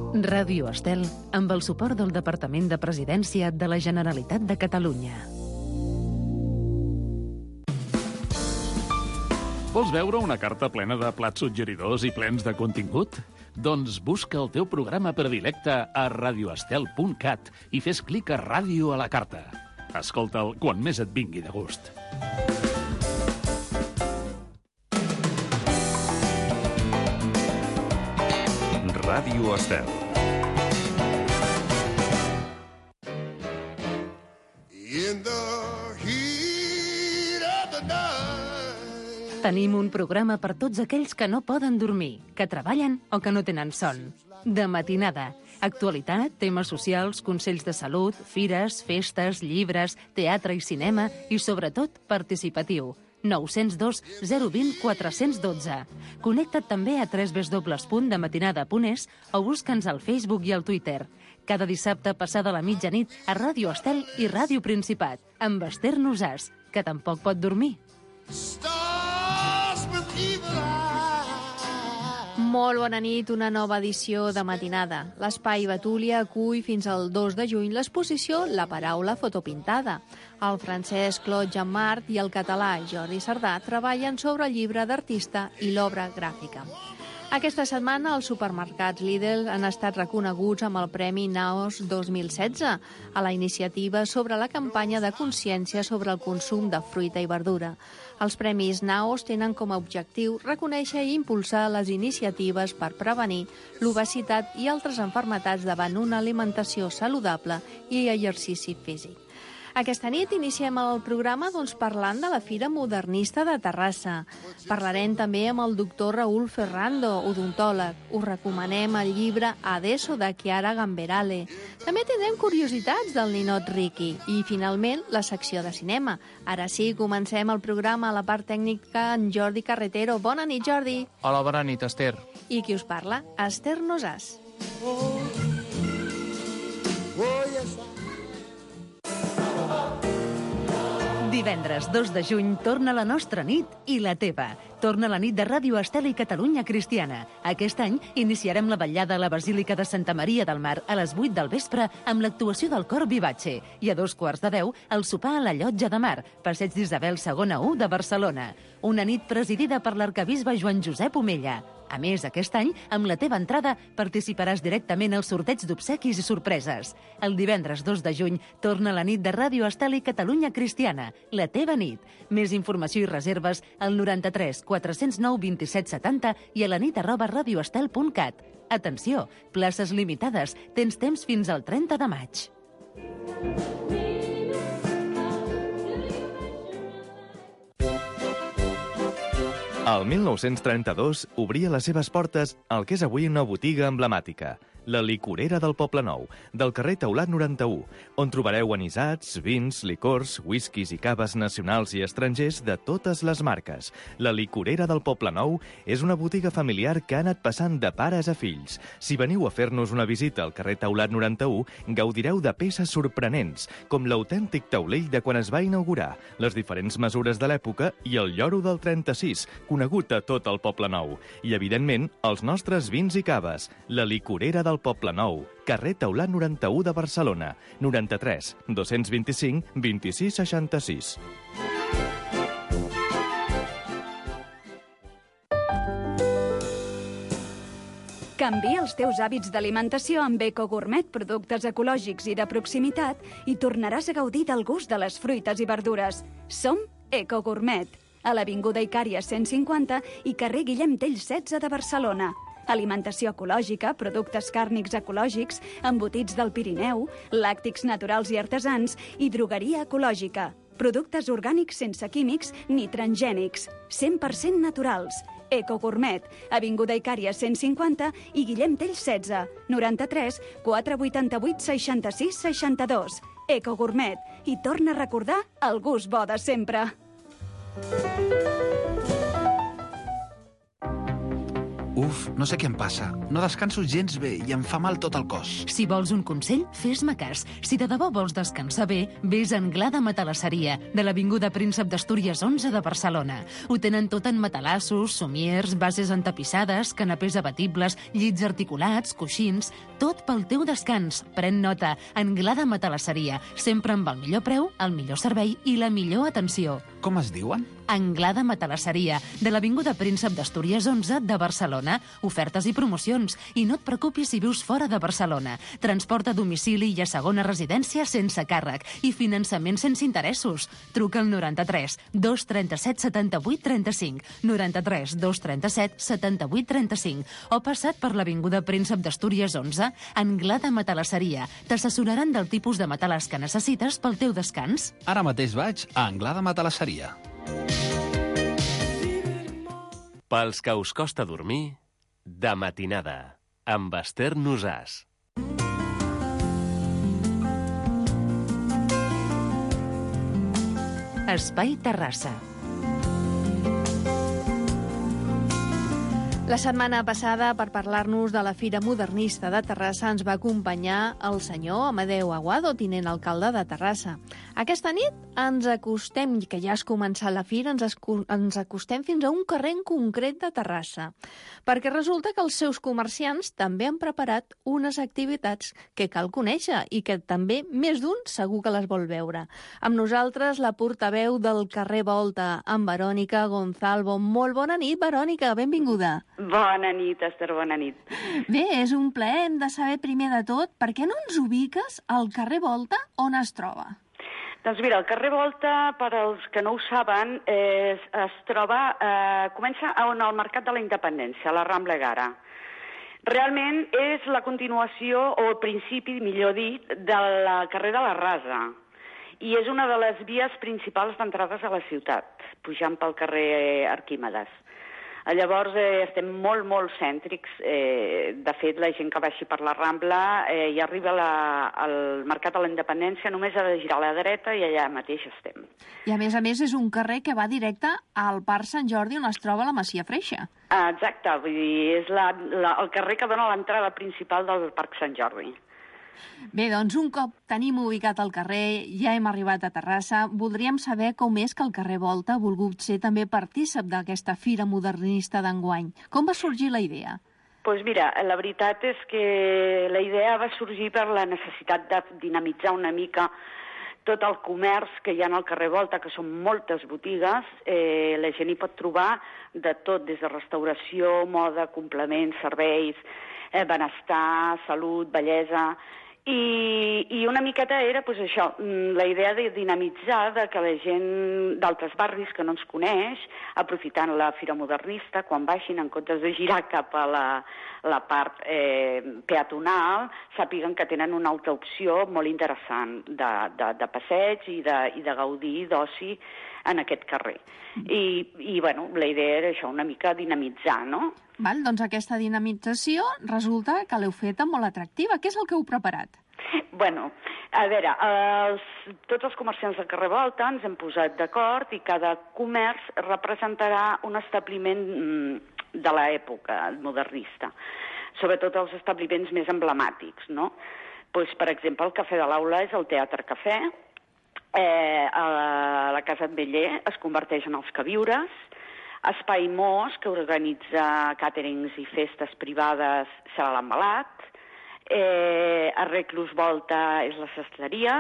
Ràdio Estel, amb el suport del Departament de Presidència de la Generalitat de Catalunya. Vols veure una carta plena de plats suggeridors i plens de contingut? Doncs busca el teu programa predilecte a radioestel.cat i fes clic a Ràdio a la carta. Escolta'l quan més et vingui de gust. Ràdio Estel. Tenim un programa per tots aquells que no poden dormir, que treballen o que no tenen son. De matinada. Actualitat, temes socials, consells de salut, fires, festes, llibres, teatre i cinema i, sobretot, participatiu. 902 020 412. Connecta't també a www.dematinada.es o busca'ns al Facebook i al Twitter. Cada dissabte passada la mitjanit a Ràdio Estel i Ràdio Principat, amb Esther Nosàs, que tampoc pot dormir. Molt bona nit, una nova edició de Matinada. L'Espai Betúlia acull fins al 2 de juny l'exposició La paraula fotopintada. El francès Claude Jeanmart i el català Jordi Sardà treballen sobre el llibre d'artista i l'obra gràfica. Aquesta setmana els supermercats Lidl han estat reconeguts amb el Premi Naos 2016 a la iniciativa sobre la campanya de consciència sobre el consum de fruita i verdura. Els Premis Naos tenen com a objectiu reconèixer i impulsar les iniciatives per prevenir l'obesitat i altres malalties davant una alimentació saludable i exercici físic. Aquesta nit iniciem el programa parlant de la Fira Modernista de Terrassa. Parlarem també amb el doctor Raúl Ferrando, odontòleg. Us recomanem el llibre Adesso de Chiara Gamberale. També tindrem curiositats del ninot Ricky. I, finalment, la secció de cinema. Ara sí, comencem el programa a la part tècnica en Jordi Carretero. Bona nit, Jordi. Hola, bona nit, Esther. I qui us parla? Esther Nosàs. Divendres 2 de juny torna la nostra nit i la teva. Torna la nit de Ràdio Estel i Catalunya Cristiana. Aquest any iniciarem la vetllada a la Basílica de Santa Maria del Mar a les 8 del vespre amb l'actuació del cor Vivace i a 2:15 el sopar a la Llotja de Mar, Passeig d'Isabel II 1 de Barcelona. Una nit presidida per l'arquebisbe Joan Josep Omella. A més, aquest any, amb la teva entrada, participaràs directament al sorteig d'obsequis i sorpreses. El divendres 2 de juny torna la nit de Ràdio Estel i Catalunya Cristiana, la teva nit. Més informació i reserves al 93 409 27 70 i a la nit@radioestel.cat. Atenció, places limitades. Tens temps fins al 30 de maig. El 1932 obria les seves portes al que és avui una botiga emblemàtica, la Licorera del Poblenou, del carrer Taulat 91, on trobareu anisats, vins, licors, whiskies i caves nacionals i estrangers de totes les marques. La Licorera del Poblenou és una botiga familiar que ha anat passant de pares a fills. Si veniu a fer-nos una visita al carrer Taulat 91, gaudireu de peces sorprenents, com l'autèntic taulell de quan es va inaugurar, les diferents mesures de l'època i el lloro del 36, conegut a tot el Poblenou. I, evidentment, els nostres vins i caves. La Licorera del Poblenou, carrer Taulat 91 de Barcelona, 93 225 26 66. Canvia els teus hàbits d'alimentació amb EcoGourmet, productes ecològics i de proximitat, i tornaràs a gaudir del gust de les fruites i verdures. Som EcoGourmet, a l'Avinguda Icària 150 i carrer Guillem Tell 16 de Barcelona. Alimentació ecològica, productes càrnics ecològics, embotits del Pirineu, làctics naturals i artesans i drogueria ecològica. Productes orgànics sense químics ni transgènics, 100% naturals. EcoGourmet, Avinguda Icària 150 i Guillem Tell 16, 93 488 66 62. EcoGourmet, i torna a recordar el gust bo de sempre. Uf, no sé què em passa. No descanso gens bé i em fa mal tot el cos. Si vols un consell, fes-me cas. Si de debò vols descansar bé, vés a Anglada Matalasseria, de l'Avinguda Príncep d'Astúries 11 de Barcelona. Ho tenen tot en matalassos, somiers, bases entapissades, canapés abatibles, llits articulats, coixins... Tot pel teu descans. Pren nota. Anglada Matalasseria. Sempre amb el millor preu, el millor servei i la millor atenció. Com es diuen? Anglada Matalasseria, de l'Avinguda Príncep d'Astúries 11 de Barcelona. Ofertes i promocions. I no et preocupis si vius fora de Barcelona. Transport a domicili i a segona residència sense càrrec. I finançament sense interessos. Truca al 93 237 78 35, 93 237 78 35 o passa't per l'Avinguda Príncep d'Astúries 11, Anglada Matalasseria. T'assessoraran del tipus de matalàs que necessites pel teu descans. Ara mateix vaig a Anglada Matalasseria. Pels que us costa dormir, de matinada, amb Esther Nosàs. Espai Terrassa. La setmana passada, per parlar-nos de la Fira Modernista de Terrassa, ens va acompanyar el senyor Amadeu Aguado, tinent alcalde de Terrassa. Aquesta nit ens acostem, que ja has començat la fira, ens acostem fins a un carrer en concret de Terrassa, perquè resulta que els seus comerciants també han preparat unes activitats que cal conèixer i que també més d'un segur que les vol veure. Amb nosaltres, la portaveu del carrer Volta, amb Verònica Gonzalvo. Molt bona nit, Verònica, benvinguda. Bona nit, Esther, bona nit. Bé, és un plaer. Hem de saber primer de tot per què no ens ubiques al carrer Volta on es troba? Doncs mira, el carrer Volta, per als que no ho saben, es troba, comença on el Mercat de la Independència, a la Rambla Egara. Realment és la continuació, o el principi, millor dit, del carrer de la Rasa. I és una de les vies principals d'entrades a la ciutat, pujant pel carrer Arquímedes. Llavors estem molt, molt cèntrics. De fet, la gent que baixi per la Rambla i arriba al Mercat de la Independència només ha de girar a la dreta i allà mateix estem. I a més és un carrer que va directe al Parc Sant Jordi on es troba la Masia Freixa. Exacte, vull dir, és el carrer que dona l'entrada principal del Parc Sant Jordi. Bé, doncs un cop tenim ubicat el carrer, ja hem arribat a Terrassa, voldríem saber com és que el carrer Volta ha volgut ser també partícip d'aquesta Fira Modernista d'enguany. Com va sorgir la idea? Doncs mira, la veritat és que la idea va sorgir per la necessitat de dinamitzar una mica tot el comerç que hi ha al carrer Volta, que són moltes botigues. La gent hi pot trobar de tot, des de restauració, moda, complements, serveis, benestar, salut, bellesa. I una miqueta era doncs, això, la idea de dinamitzar, de que la gent d'altres barris que no ens coneix, aprofitant la Fira Modernista, quan baixin, en comptes de girar cap a la part peatonal, sàpiguen que tenen una altra opció molt interessant de passeig i de gaudir d'oci en aquest carrer. I bueno, la idea era això, una mica dinamitzar, no? Val, doncs aquesta dinamització resulta que l'heu feta molt atractiva. Què és el que heu preparat? Bueno, a veure, tots els comerciants del carrer Volta ens hem posat d'acord i cada comerç representarà un establiment de l'època modernista, sobretot els establiments més emblemàtics, no? Pues, per exemple, el Cafè de l'Aula és el Teatre Cafè, a la Casa Ametller es converteix en els Queviures, Espai Mos, que organitza càterings i festes privades, serà l'Embalat, a Reclus Volta és la sastreria,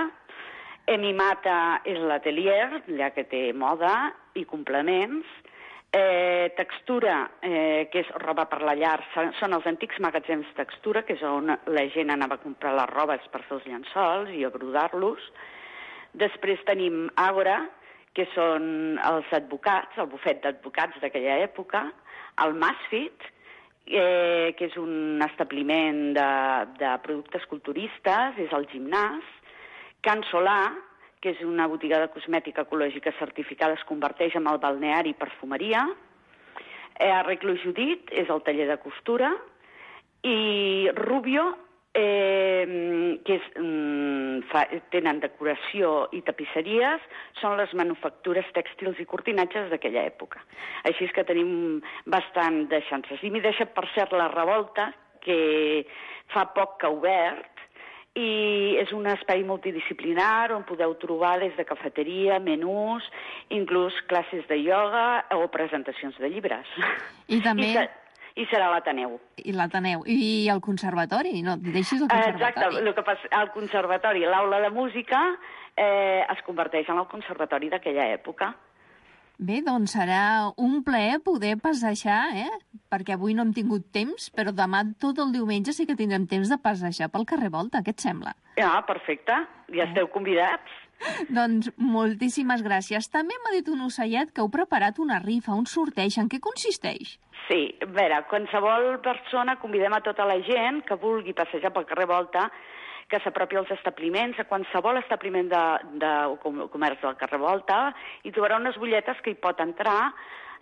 Emimata és l'atelier, allà que té moda i complements, Textura, que és roba per la llar, són els antics magatzems Textura, que és on la gent anava a comprar les robes per fer els llençols i a brodar-los. Després tenim Àgora, que són els advocats, el bufet d'advocats d'aquella època, el Masfit, que és un establiment de productes culturistes, és el gimnàs, Can Solà, que és una botiga de cosmètica ecològica certificada, es converteix en el balneari i perfumeria, Reclus Judit és el taller de costura, i Rubio tenen decoració i tapisseries, són les manufactures tèxtils i cortinatges d'aquella època. Així és que tenim bastant de xances. I m'hi deixa, per cert, la Revolta, que fa poc que ha obert, i és un espai multidisciplinar on podeu trobar des de cafeteria, menús, inclús classes de ioga o presentacions de llibres. I també... I serà l'Ateneu. I l'Ateneu. I el conservatori? No, deixis el conservatori. Exacte, el que passa, el conservatori, l'aula de música, es converteix en el conservatori d'aquella època. Bé, doncs serà un plaer poder passejar, perquè avui no hem tingut temps, però demà tot el diumenge sí que tindrem temps de passejar pel carrer Volta, què et sembla? Ah, perfecte, ja esteu convidats. Doncs moltíssimes gràcies. També m'ha dit un ocellet que heu preparat una rifa, un sorteig. En què consisteix? Sí, a veure, qualsevol persona, convidem a tota la gent que vulgui passejar pel carrer Volta, que s'apropi als establiments, a qualsevol establiment de comerç del carrer Volta, i trobarà unes butlletes que hi pot entrar,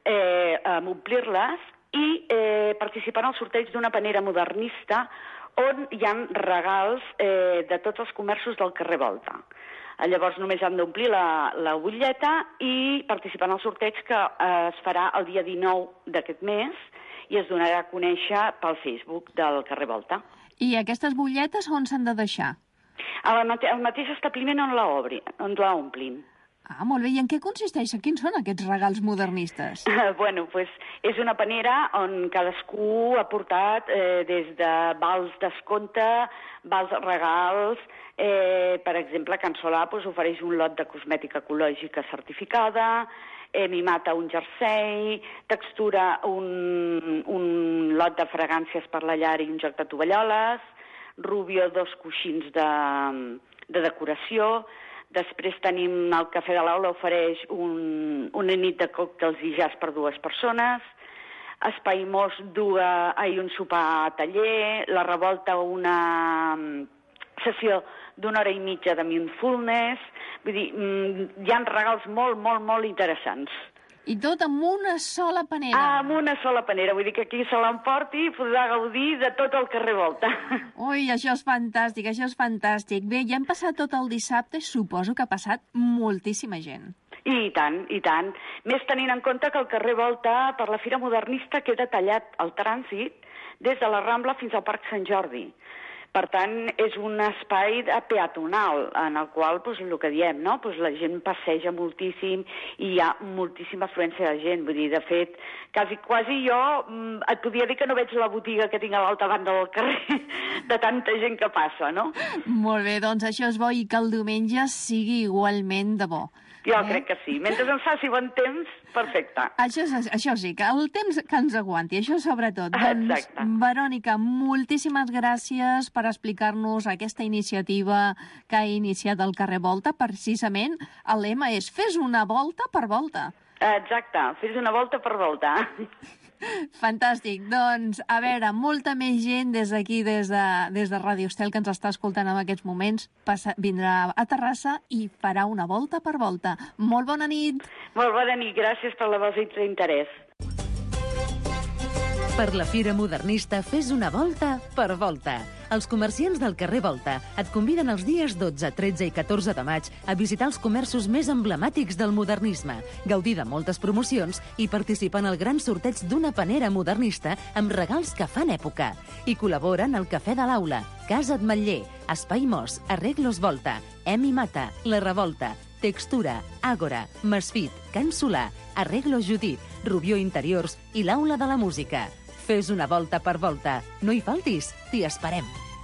omplir-les i participar en el sorteig d'una panera modernista on hi ha regals de tots els comerços del carrer Volta. Llavors només han d'omplir la butlleta i participar en el sorteig que es farà el dia 19 d'aquest mes i es donarà a conèixer pel Facebook del carrer Volta. I aquestes butlletes on s'han de deixar? Al mateix establiment on la omplin. Ah, molt bé. I en què consisteix? Quins són aquests regals modernistes? Bueno, pues és una panera on cadascú ha portat des de vals descompte, vals regals. Per exemple, Can Solà ofereix un lot de cosmètica ecològica certificada, Mimata un jersei, Textura un lot de fragàncies per la llar i un joc de tovalloles, Rubio 2 coixins de decoració. Després tenim el Cafè de l'Aula, ofereix una nit de còctels i jazz per 2 persones, Espai Mos un sopar taller, La Revolta una sessió d'1 hora i mitja de mindfulness. Vull dir, hi ha regals molt, molt, molt interessants. I tot amb una sola panera. Amb una sola panera, vull dir que aquí se l'emporti i podrà gaudir de tot el carrer Volta. Ui, això és fantàstic, això és fantàstic. Bé, ja hem passat tot el dissabte, suposo que ha passat moltíssima gent. I tant, i tant. Més tenint en compte que el carrer Volta, per la Fira Modernista, queda tallat el trànsit des de la Rambla fins al Parc Sant Jordi. Per tant, és un espai peatonal en el qual, el que diem, no? La gent passeja moltíssim i hi ha moltíssima afluència de gent. Vull dir, de fet, quasi jo et podria dir que no veig la botiga que tinc a l'altra banda del carrer de tanta gent que passa, no? Molt bé, doncs això és bo i que el diumenge sigui igualment de bo. Jo crec que sí. Mentre ens faci bon temps, perfecte. Això sí, que el temps que ens aguanti, això sobretot. Doncs, Verònica, moltíssimes gràcies per explicar-nos aquesta iniciativa que ha iniciat el carrer Volta. Precisament, el lema és fes una volta per volta. Exacte, fes una volta per volta. Fantàstic. Doncs, a veure, molta més gent des d'aquí, des de Ràdio Estel, que ens està escoltant en aquests moments, vindrà a Terrassa i farà una volta per volta. Molt bona nit. Molt bona nit. Gràcies per la vostra interès. Per la Fira Modernista, fes una volta per volta. Els comerciants del carrer Volta et conviden els dies 12, 13 i 14 de maig a visitar els comerços més emblemàtics del modernisme, gaudir de moltes promocions i participar en el gran sorteig d'una panera modernista amb regals que fan època. I col·laboren el Cafè de l'Aula, Casa Ametller, Espai Mos, Arreglos Volta, Mimata, La Revolta, Textura, Àgora, Masfit, Can Solà, Arreglos Judit, Rubió Interiors i l'Aula de la Música. Fes una volta per volta. No hi faltis, t'hi esperem.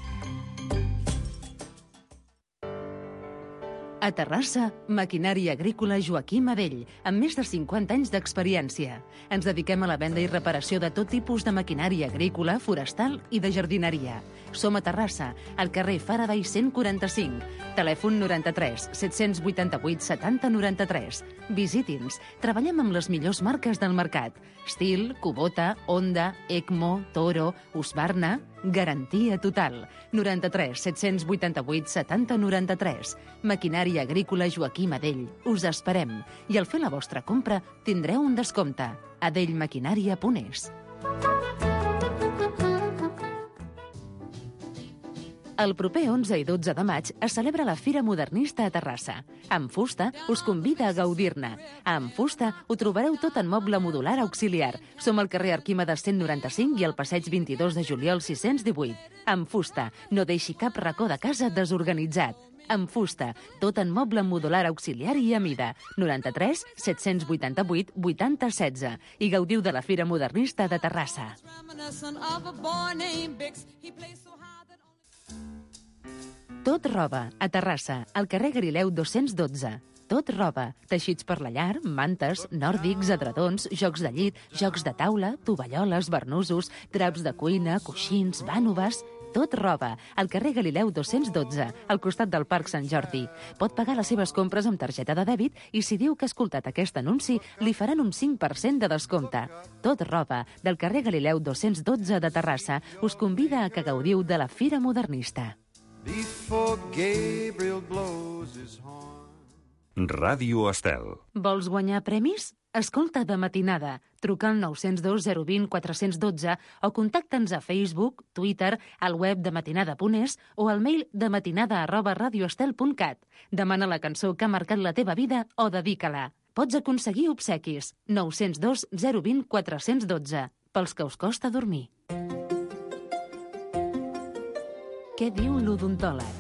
A Terrassa, Maquinària Agrícola Joaquim Adell, amb més de 50 anys d'experiència. Ens dediquem a la venda i reparació de tot tipus de maquinària agrícola, forestal i de jardineria. Som a Terrassa, al carrer Faraday 145, telèfon 93 788 70 93. Visiti'ns. Treballem amb les millors marques del mercat. Stihl, Kubota, Honda, Ecmo, Toro, Husqvarna. Garantia total. 93 788 70 93. Maquinària Agrícola Joaquim Adell. Us esperem. I al fer la vostra compra tindreu un descompte. adellmaquinària.es. El proper 11 i 12 de maig es celebra la Fira Modernista a Terrassa. Amb Fusta us convida a gaudir-ne. Amb Fusta ho trobareu tot en moble modular auxiliar. Som al carrer Arquímedes 195 i al passeig 22 de juliol 618. Amb Fusta, no deixi cap racó de casa desorganitzat. Amb Fusta, tot en moble modular auxiliar i a mida. 93 788 80 16. I gaudiu de la Fira Modernista de Terrassa. Tot roba, a Terrassa, al carrer Galileu 212. Tot roba, teixits per la llar, mantes, nòrdics, edredons, jocs de llit, jocs de taula, tovalloles, barnusos, draps de cuina, coixins, vànoves... Tot roba, al carrer Galileu 212, al costat del Parc Sant Jordi. Pot pagar les seves compres amb targeta de dèbit i si diu que ha escoltat aquest anunci, li faran un 5% de descompte. Tot roba, del carrer Galileu 212 de Terrassa, us convida a que gaudiu de la Fira Modernista. Ràdio Estel. Vols guanyar premis? Escolta De Matinada. Truca al 902 020 412 o contacta'ns a Facebook, Twitter, al web dematinada.es o al mail dematinada@radioestel.cat. Demana la cançó que ha marcat la teva vida o dedica-la. Pots aconseguir obsequis. 902 020 412. Pels que us costa dormir. Què diu l'odontòleg?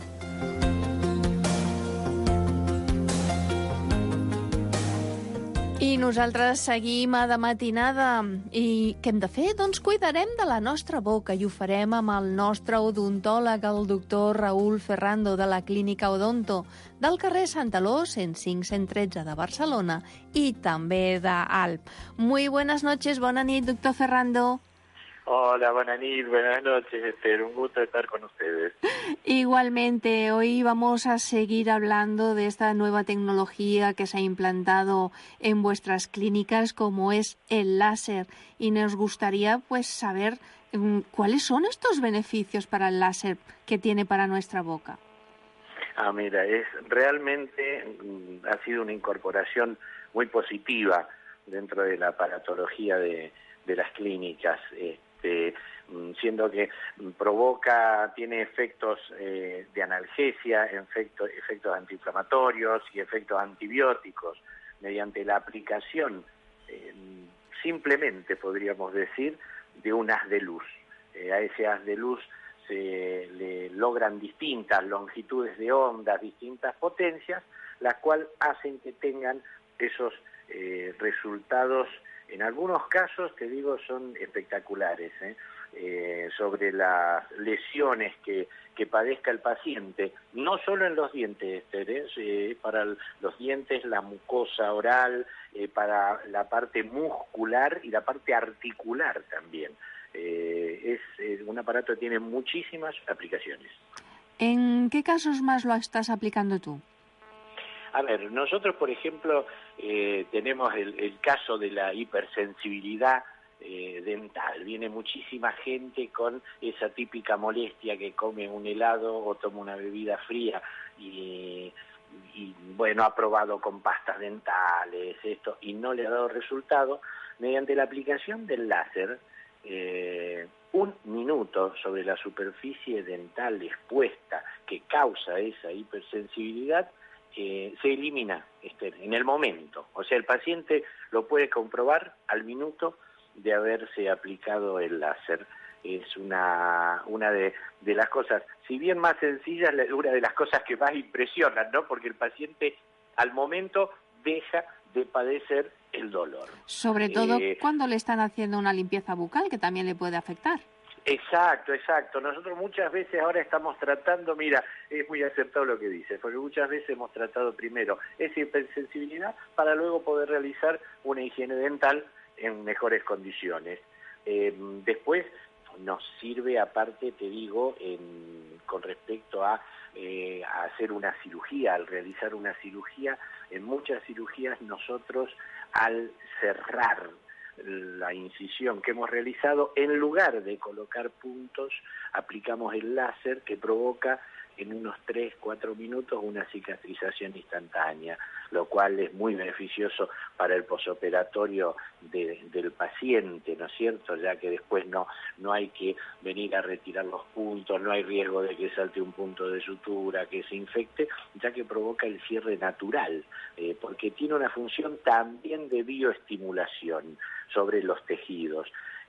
I nosaltres seguim a De Matinada. I què hem de fer? Doncs cuidarem de la nostra boca i ho farem amb el nostre odontòleg, el doctor Raúl Ferrando, de la Clínica Odonto, del carrer Santaló 105-113 de Barcelona i també d'Alp. Muy buenas noches, bona nit, doctor Ferrando. Hola, buenas noches, Esther. Un gusto estar con ustedes. Igualmente, hoy vamos a seguir hablando de esta nueva tecnología que se ha implantado en vuestras clínicas, como es el láser. Y nos gustaría pues saber cuáles son estos beneficios para el láser que tiene para nuestra boca. Mira, realmente ha sido una incorporación muy positiva dentro de la aparatología de las clínicas. Siendo que tiene efectos de analgesia, efectos antiinflamatorios y efectos antibióticos mediante la aplicación, simplemente podríamos decir, de un haz de luz. A ese haz de luz se le logran distintas longitudes de ondas, distintas potencias, las cuales hacen que tengan esos resultados. En algunos casos, te digo, son espectaculares, sobre las lesiones que padezca el paciente, no solo en los dientes, para los dientes, la mucosa oral, para la parte muscular y la parte articular también. Es un aparato que tiene muchísimas aplicaciones. ¿En qué casos más lo estás aplicando tú? A ver, nosotros, por ejemplo, tenemos el caso de la hipersensibilidad dental. Viene muchísima gente con esa típica molestia que come un helado o toma una bebida fría y bueno, ha probado con pastas dentales y no le ha dado resultado. Mediante la aplicación del láser, 1 minuto sobre la superficie dental expuesta que causa esa hipersensibilidad, se elimina en el momento. O sea, el paciente lo puede comprobar al minuto de haberse aplicado el láser. Es una de las cosas, si bien más sencillas, una de las cosas que más impresionan, ¿no? Porque el paciente al momento deja de padecer el dolor. Sobre todo cuando le están haciendo una limpieza bucal, que también le puede afectar. Exacto. Nosotros muchas veces ahora estamos tratando, mira, es muy acertado lo que dices, porque muchas veces hemos tratado primero esa hipersensibilidad para luego poder realizar una higiene dental en mejores condiciones. Después nos sirve, aparte, te digo, con respecto a hacer una cirugía, al realizar una cirugía. En muchas cirugías nosotros, al cerrar la incisión que hemos realizado, en lugar de colocar puntos, aplicamos el láser que provoca en unos 3-4 minutos una cicatrización instantánea, lo cual es muy beneficioso para el posoperatorio del paciente, ¿no es cierto? Ya que después no hay que venir a retirar los puntos, no hay riesgo de que salte un punto de sutura, que se infecte, ya que provoca el cierre natural, porque tiene una función también de bioestimulación sobre los tejidos.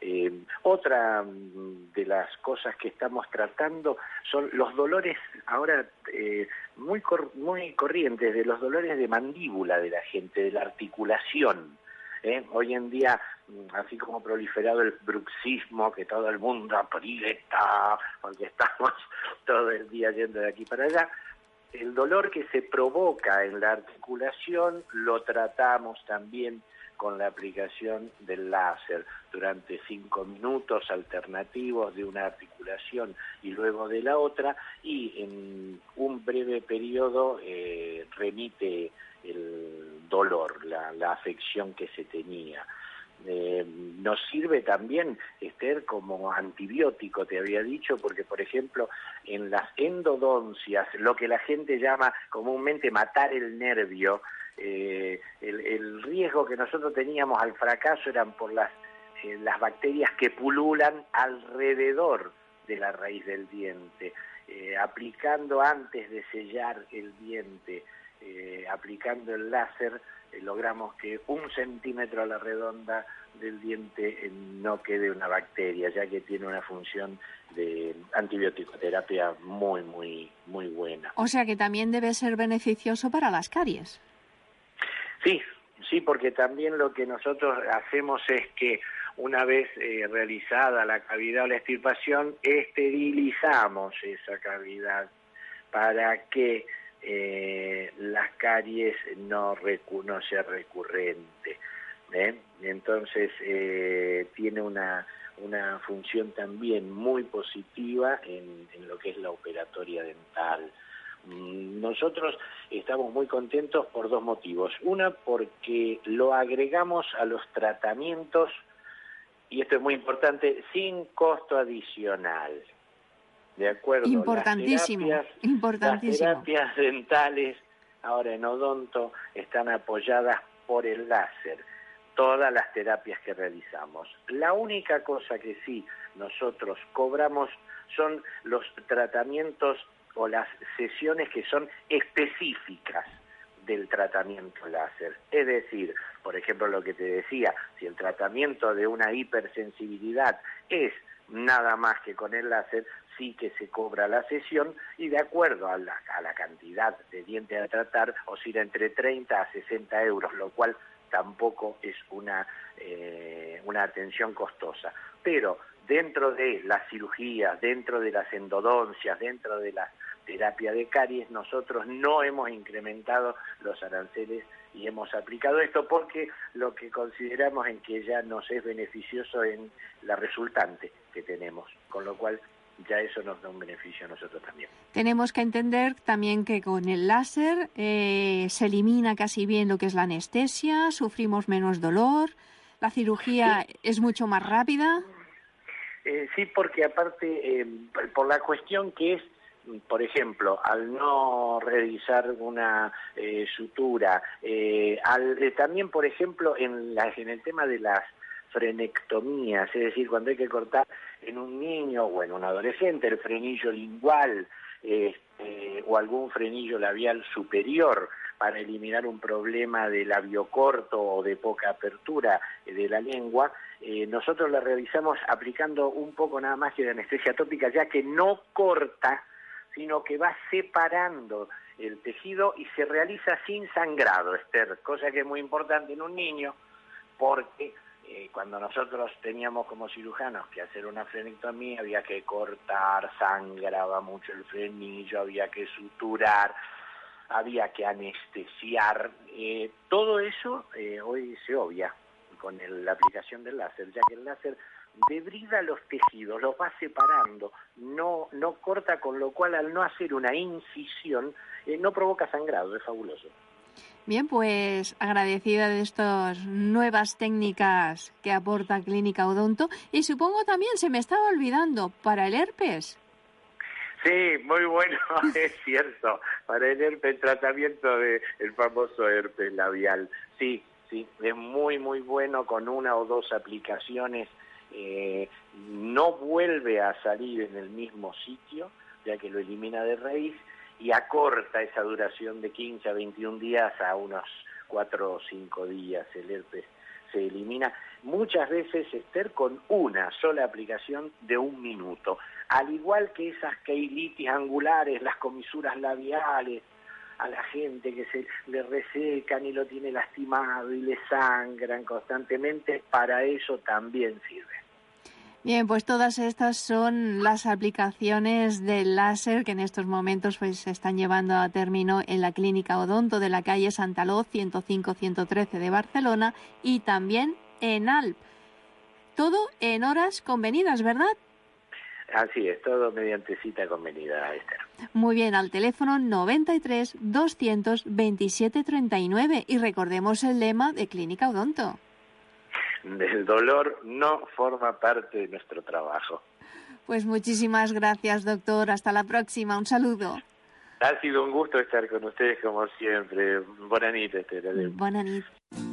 Otra de las cosas que estamos tratando son los dolores ahora muy corrientes, de los dolores de mandíbula de la gente, de la articulación. Hoy en día, así como ha proliferado el bruxismo, que todo el mundo aprieta, porque estamos todo el día yendo de aquí para allá, el dolor que se provoca en la articulación lo tratamos también con la aplicación del láser durante 5 minutos alternativos de una articulación y luego de la otra, y en un breve periodo remite el dolor, la afección que se tenía. Nos sirve también, Esther, como antibiótico, te había dicho, porque por ejemplo en las endodoncias, lo que la gente llama comúnmente matar el nervio, el riesgo que nosotros teníamos al fracaso eran por las bacterias que pululan alrededor de la raíz del diente. Aplicando antes de sellar el diente, aplicando el láser, logramos que 1 centímetro a la redonda del diente no quede una bacteria, ya que tiene una función de antibiótico-terapia muy, muy, muy buena. O sea que también debe ser beneficioso para las caries. Sí, porque también lo que nosotros hacemos es que una vez realizada la cavidad o la extirpación, esterilizamos esa cavidad para que las caries no sea recurrente. Entonces tiene una función también muy positiva en lo que es la operatoria dental. Nosotros estamos muy contentos por 2 motivos. Una, porque lo agregamos a los tratamientos, y esto es muy importante, sin costo adicional. ¿De acuerdo? Importantísimo. Las terapias dentales ahora en odonto están apoyadas por el láser, todas las terapias que realizamos. La única cosa que sí nosotros cobramos son los tratamientos o las sesiones que son específicas del tratamiento láser. Es decir, por ejemplo, lo que te decía, si el tratamiento de una hipersensibilidad es nada más que con el láser, sí que se cobra la sesión, y de acuerdo a la cantidad de dientes a tratar, oscila entre 30 a 60 euros, lo cual tampoco es una atención costosa. Pero dentro de las cirugías, dentro de las endodoncias, dentro de la terapia de caries, nosotros no hemos incrementado los aranceles y hemos aplicado esto porque lo que consideramos en que ya nos es beneficioso en la resultante que tenemos, con lo cual ya eso nos da un beneficio a nosotros también. Tenemos que entender también que con el láser se elimina casi bien lo que es la anestesia, sufrimos menos dolor, la cirugía es mucho más rápida. Sí, porque aparte, por la cuestión que es, por ejemplo, al no realizar una sutura, también, por ejemplo, en el tema de las frenectomías, es decir, cuando hay que cortar en un niño o en un adolescente el frenillo lingual o algún frenillo labial superior para eliminar un problema de labio corto o de poca apertura de la lengua, nosotros la realizamos aplicando un poco nada más que de anestesia tópica, ya que no corta, sino que va separando el tejido y se realiza sin sangrado, Esther, cosa que es muy importante en un niño, porque cuando nosotros teníamos como cirujanos que hacer una frenectomía, había que cortar, sangraba mucho el frenillo, había que suturar, había que anestesiar. Todo eso hoy se obvia con la aplicación del láser, ya que el láser debrida los tejidos, los va separando, no corta, con lo cual al no hacer una incisión no provoca sangrado, es fabuloso. Bien, pues agradecida de estas nuevas técnicas que aporta Clínica Odonto, y supongo también, se me estaba olvidando, para el herpes. Sí, muy bueno, es cierto. Para el tratamiento del famoso herpes labial. Sí, es muy, muy bueno con 1 o 2 aplicaciones. No vuelve a salir en el mismo sitio, ya que lo elimina de raíz, y acorta esa duración de 15 a 21 días a unos 4 o 5 días. El herpes se elimina. Muchas veces, Esther, con una sola aplicación de 1 minuto. Al igual que esas queilitis angulares, las comisuras labiales, a la gente que se le resecan y lo tiene lastimado y le sangran constantemente, para eso también sirve. Bien, pues todas estas son las aplicaciones del láser que en estos momentos pues se están llevando a término en la Clínica Odonto de la calle Santaló 105-113 de Barcelona y también en Alp. Todo en horas convenidas, ¿verdad? Así es, todo mediante cita convenida, Esther. Muy bien, al teléfono 93 200 27 39 y recordemos el lema de Clínica Odonto. El dolor no forma parte de nuestro trabajo. Pues muchísimas gracias, doctor. Hasta la próxima. Un saludo. Ha sido un gusto estar con ustedes como siempre. Bona nit, Esther. Bona nit.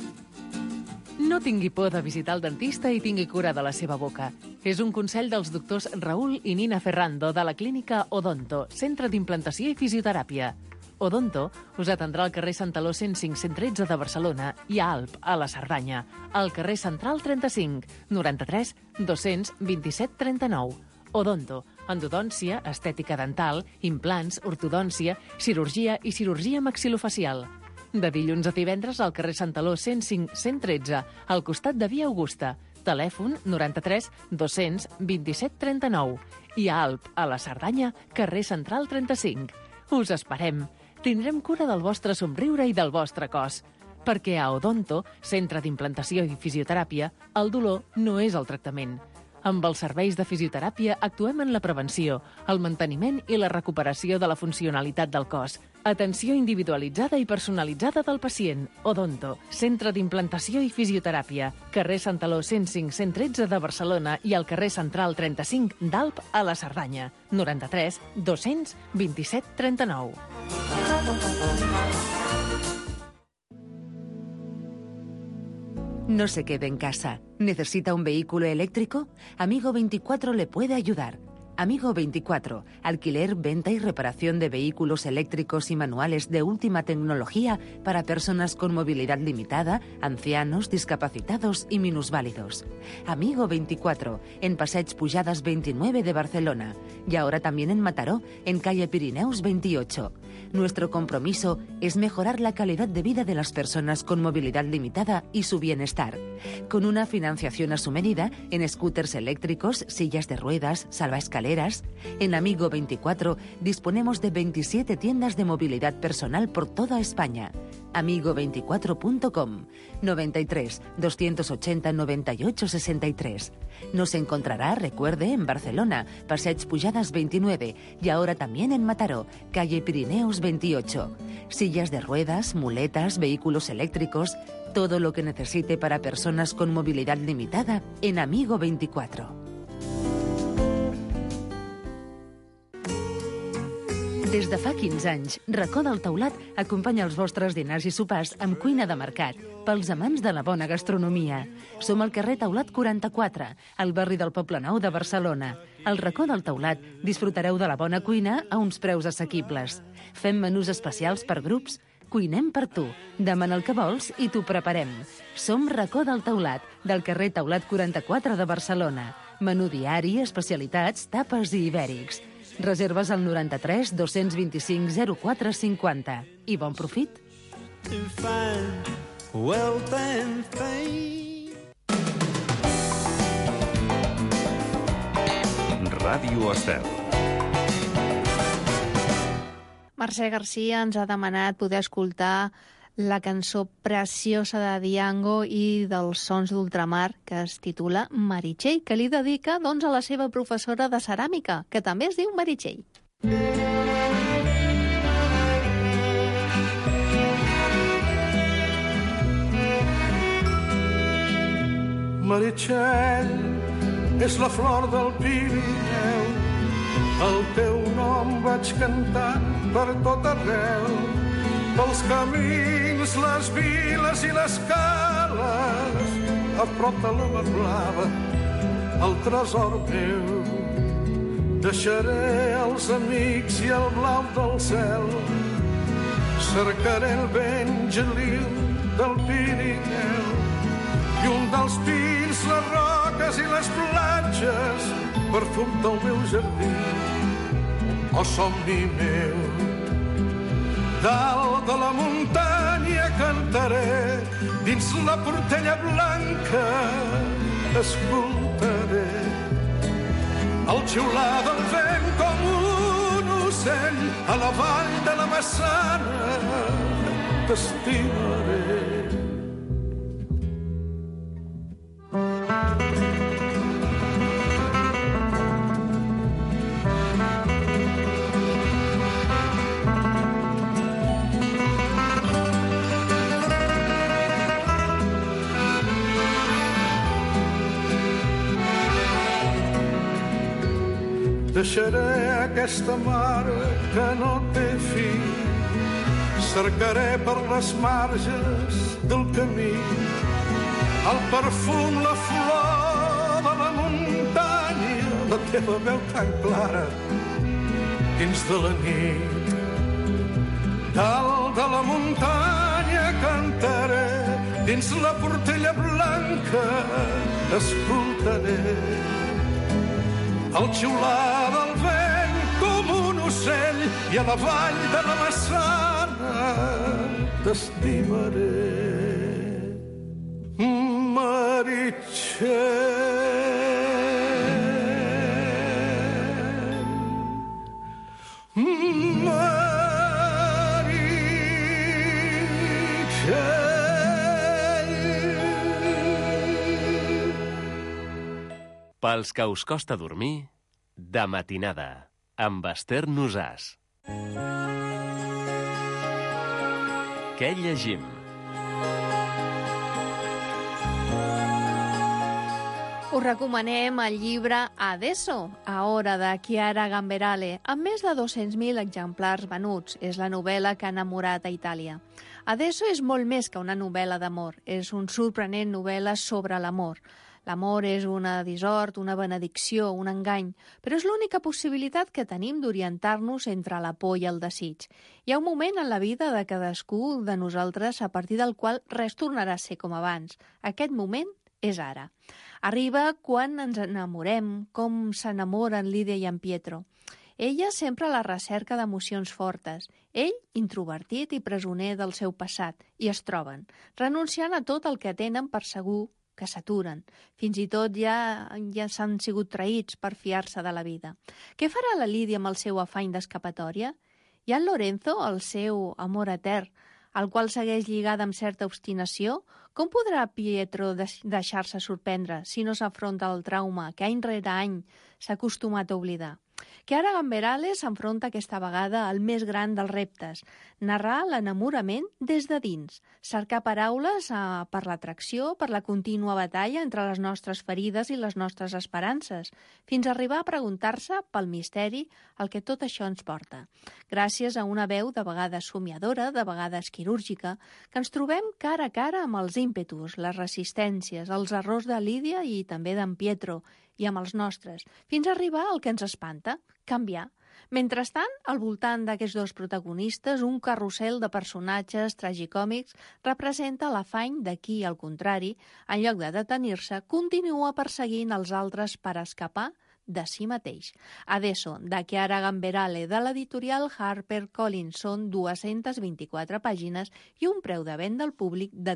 No tingui por de visitar el dentista i tingui cura de la seva boca. És un consell dels doctors Raül i Nina Ferrando de la clínica Odonto, centre d'implantació i fisioteràpia. Odonto us atendrà al carrer Santaló 105-113 de Barcelona i a Alp, a la Cerdanya, al carrer Central 35, 93 227 39. Odonto, endodòncia, estètica dental, implants, ortodòncia, cirurgia i cirurgia maxilofacial. De dilluns a divendres al carrer Santaló 105-113, al costat de Via Augusta. Telèfon 93 227 39. I a Alp, a la Cerdanya, carrer Central 35. Us esperem. Tindrem cura del vostre somriure i del vostre cos. Perquè a Odonto, centre d'implantació i fisioteràpia, el dolor no és el tractament. Amb els serveis de fisioteràpia actuem en la prevenció, el manteniment i la recuperació de la funcionalitat del cos. Atenció individualitzada i personalitzada del pacient. Odonto, centre d'implantació i fisioteràpia. Carrer Santaló 105-113 de Barcelona i al carrer Central 35 d'Alp a la Cerdanya. 93 200 27 39. ¿No se quede en casa? ¿Necesita un vehículo eléctrico? Amigo 24 le puede ayudar. Amigo 24, alquiler, venta y reparación de vehículos eléctricos y manuales de última tecnología para personas con movilidad limitada, ancianos, discapacitados y minusválidos. Amigo 24, en Passeig Pujadas 29 de Barcelona y ahora también en Mataró, en calle Pirineus 28. Nuestro compromiso es mejorar la calidad de vida de las personas con movilidad limitada y su bienestar, con una financiación a su medida en scooters eléctricos, sillas de ruedas, salvaescaleras. En Amigo 24 disponemos de 27 tiendas de movilidad personal por toda España. Amigo24.com 93 280 98 63. Nos encontrará, recuerde, en Barcelona, Passeig Pujadas 29 y ahora también en Mataró, calle Pirineus 28. Sillas de ruedas, muletas, vehículos eléctricos, todo lo que necesite para personas con movilidad limitada en Amigo 24. Des de fa 15 anys, Racó del Taulat acompanya els vostres dinars i sopars amb cuina de mercat, pels amants de la bona gastronomia. Som al carrer Taulat 44, al barri del Poblenou de Barcelona. Al Racó del Taulat disfrutareu de la bona cuina a uns preus assequibles. Fem menús especials per grups. Cuinem per tu. Demana el que vols i t'ho preparem. Som Racó del Taulat, del carrer Taulat 44 de Barcelona. Menú diari, especialitats, tapes i ibèrics. Reserves al 93 225 04 50. I bon profit. Ràdio Estel. Mercè Garcia ens ha demanat poder escoltar la cançó preciosa de Diango i dels Sons d'Ultramar, que es titula Meritxell, que li dedica doncs, a la seva professora de ceràmica, que també es diu Meritxell. Meritxell és la flor del Pirineu, el teu nom vaig cantant per tot arreu, pels camins, les viles i les cales, a prop de la mar blava, el tresor meu. Deixaré els amics i el blau del cel, cercaré el vent geliu del Pirineu, i un dels pins, les roques i les platges, perfum del meu jardí, o somni meu. Dalt de la muntanya cantaré, dins la portella blanca escoltaré el xiular del vent com un ocell a la vall de la Massana. T'estimaré. Deixaré aquesta mar que no té fi, cercaré per les marges del camí el perfum, la flor de la muntanya, la teva veu tan clara dins de la nit. Dalt de la muntanya cantaré, dins la portella blanca escoltaré el xiular del vent com un ocell i a la vall de la Massana t'estimaré. Meritxell, Pels que us costa dormir, de matinada, amb Esther Nosàs. Què llegim? Us recomanem el llibre Adesso, Ahora, de Chiara Gamberale, amb més de 200.000 exemplars venuts. És la novel·la que ha enamorat a Itàlia. Adesso és molt més que una novel·la d'amor. És un sorprenent novel·la sobre l'amor. L'amor és una dissort, una benedicció, un engany, però és l'única possibilitat que tenim d'orientar-nos entre la por i el desig. Hi ha un moment en la vida de cadascú de nosaltres a partir del qual res tornarà a ser com abans. Aquest moment és ara. Arriba quan ens enamorem, com s'enamoren Lídia i en Pietro. Ella sempre a la recerca d'emocions fortes. Ell, introvertit i presoner del seu passat, i es troben, renunciant a tot el que tenen per segur que s'aturen. Fins i tot ja s'han sigut traïts per fiar-se de la vida. Què farà la Lídia amb el seu afany d'escapatòria? I en Lorenzo, el seu amor etern, al qual segueix lligada amb certa obstinació, com podrà Pietro deixar-se sorprendre si no s'afronta al trauma que any rere any s'ha acostumat a oblidar? Chiara Gamberale s'enfronta aquesta vegada al més gran dels reptes, narrar l'enamorament des de dins, cercar paraules per l'atracció, per la contínua batalla entre les nostres ferides i les nostres esperances, fins a arribar a preguntar-se pel misteri al que tot això ens porta. Gràcies a una veu de vegades somiadora, de vegades quirúrgica, que ens trobem cara a cara amb els ímpetus, les resistències, els errors de Lídia i també d'en Pietro, i amb els nostres, fins a arribar al que ens espanta, canviar. Mentrestant, al voltant d'aquests dos protagonistes, un carrusel de personatges tragicòmics representa l'afany de qui, al contrari, en lloc de detenir-se, continua perseguint els altres per escapar de si mateix. Adesso, de Chiara Gamberale, de l'editorial HarperCollins, són 224 pàgines i un preu de venda al públic de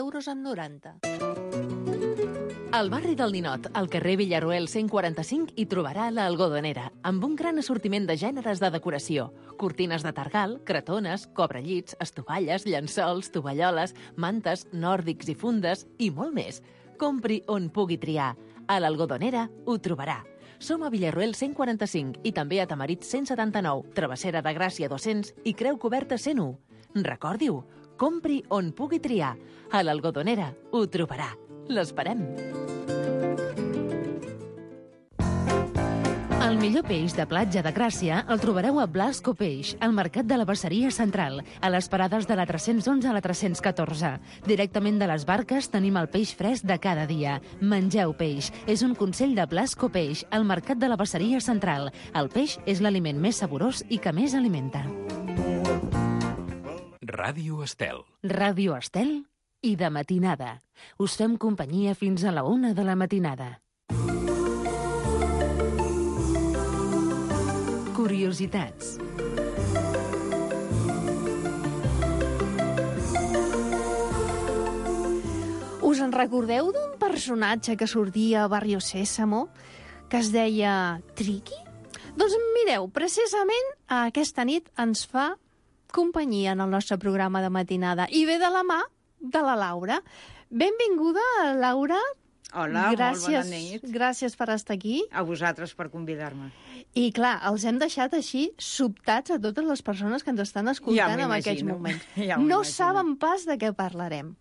17,90 €. Al barri del Ninot, al carrer Villaruel 145, hi trobarà l'Algodonera, amb un gran assortiment de gèneres de decoració. Cortines de targal, cretones, cobrellits, estovalles, llençols, tovalloles, mantes, nòrdics i fundes, i molt més. Compri on pugui triar. A l'Algodonera ho trobarà. Som a Villaruel 145 i també a Tamarit 179, Travessera de Gràcia 200 i Creu Coberta 101. Recordi-ho, compri on pugui triar. A l'Algodonera ho trobarà. L'esperem. El millor peix de platja de Gràcia el trobareu a Blasco Peix, al Mercat de la Passeria Central, a les parades de la 311 a la 314. Directament de les barques tenim el peix fresc de cada dia. Mengeu peix. És un consell de Blasco Peix, al Mercat de la Passeria Central. El peix és l'aliment més saborós i que més alimenta. Ràdio Estel. Ràdio Estel i de matinada. Us fem companyia fins a la 1 de la matinada. Curiositats. Us en recordeu d'un personatge que sortia a Barrio Sésamo, que es deia Triqui? Doncs mireu, precisament aquesta nit ens fa companyia en el nostre programa de matinada i ve de la mà de la Laura. Benvinguda, Laura. Hola, gràcies, molt bona nit. Gràcies per estar aquí. A vosaltres per convidar-me. I clar, els hem deixat així sobtats a totes les persones que ens estan escoltant en aquests moments. No saben pas de què parlarem.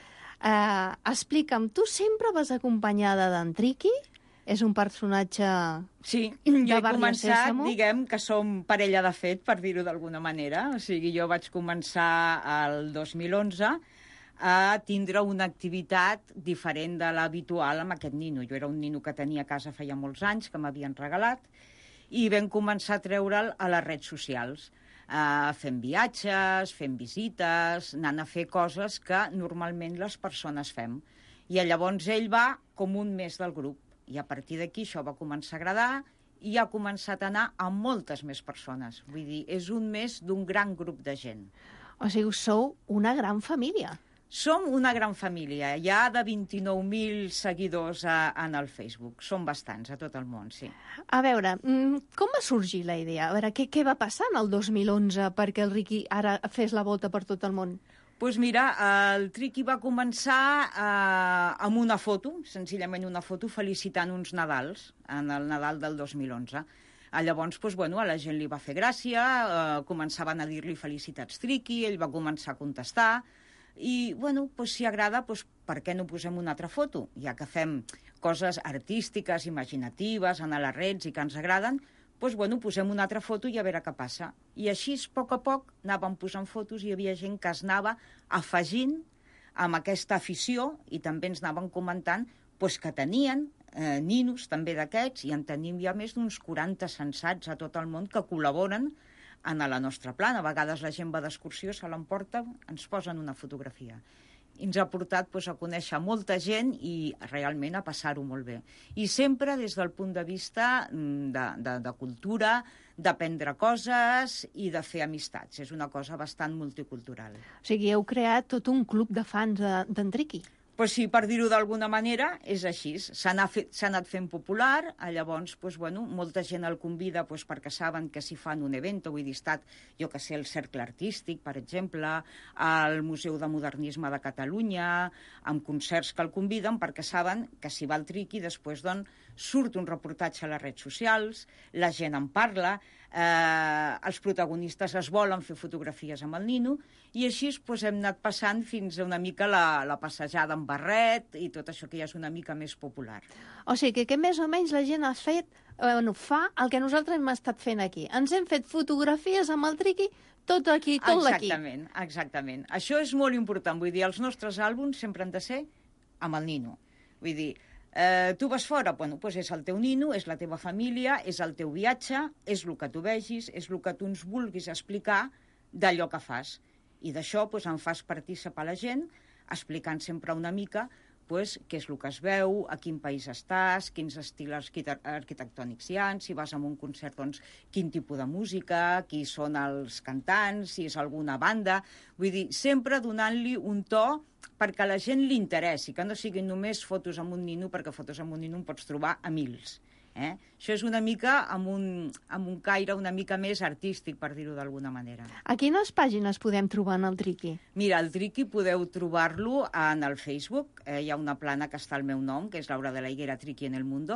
Explica'm, tu sempre vas acompanyada d'en Triqui? És un personatge sí, jo he començat, Sésamo? diguem que som parella de fet, per dir-ho d'alguna manera. O sigui, jo vaig començar el 2011 a tindre una activitat diferent de l'habitual amb aquest nino. Jo era un nino que tenia a casa feia molts anys, que m'havien regalat, i vam començar a treure'l a les redes socials, fent viatges, fent visites, anant a fer coses que normalment les persones fem. I llavors ell va com un més del grup. I a partir d'aquí això va començar a agradar i ha començat a anar a moltes més persones. Vull dir, és un més d'un gran grup de gent. O sigui, sou una gran família. Som una gran família. Hi ha de 29.000 seguidors en el Facebook. Són bastants a tot el món, sí. A veure, com va sorgir la idea? A veure, què va passar en el 2011 perquè el Riqui ara fes la volta per tot el món? Doncs mira, el Triqui va començar amb una foto, senzillament una foto, felicitant uns Nadals, en el Nadal del 2011. Llavors, doncs, bueno, a la gent li va fer gràcia, començaven a dir-li felicitats Triqui, ell va començar a contestar, i, bueno, doncs, si agrada, doncs, per què no posem una altra foto? Ja que fem coses artístiques, imaginatives, en les redes i que ens agraden, doncs, bueno, posem una altra foto i a veure què passa. I així, a poc, anàvem posant fotos i hi havia gent que es anava afegint amb aquesta afició i també ens anaven comentant doncs, que tenien ninos també d'aquests i en tenim ja més d'uns 40 censats a tot el món que col·laboren en la nostra plana. A vegades la gent va d'excursió, se l'emporta, ens posen una fotografia. I ens ha portat doncs, a conèixer molta gent i realment a passar-ho molt bé. I sempre des del punt de vista de cultura, d'aprendre coses i de fer amistats. És una cosa bastant multicultural. O sigui, heu creat tot un club de fans d'en Triqui. Pues sí, per dir-ho d'alguna manera, és així. S'ha anat fent popular, llavors, pues, bueno, molta gent el convida pues, perquè saben que si fan un event, vull dir, jo que sé, el Cercle Artístic, per exemple, al Museu de Modernisme de Catalunya, amb concerts que el conviden perquè saben que si va el Triqui, després doncs, surt un reportatge a les redes socials, la gent en parla, els protagonistes es volen fer fotografies amb el nino, i així doncs, hem anat passant fins a una mica la passejada amb barret i tot això que ja és una mica més popular. O sigui que més o menys la gent fa el que nosaltres hem estat fent aquí. Ens hem fet fotografies amb el Triqui tot aquí, tot d'aquí. Exactament. Això és molt important. Vull dir, els nostres àlbums sempre han de ser amb el nino. Vull dir, tu vas fora, bueno, doncs és el teu nino, és la teva família, és el teu viatge, és el que tu vegis, és el que tu ens vulguis explicar d'allò que fas. I d'això doncs, en fas partícip a la gent, explicant sempre una mica doncs, què és el que es veu, a quin país estàs, quins estils arquitectònics hi ha, si vas a un concert, doncs, quin tipus de música, qui són els cantants, si és alguna banda. Vull dir, sempre donant-li un to perquè a la gent li interessi, que no siguin només fotos amb un nino, perquè fotos amb un nino en pots trobar a mils. Això és una mica amb un caire una mica més artístic, per dir-ho d'alguna manera. A quines pàgines podem trobar en el Triqui? Mira, el Triqui podeu trobar-lo en el Facebook. Hi ha una plana que està al meu nom, que és Laura de la Higuera Triqui en el Mundo,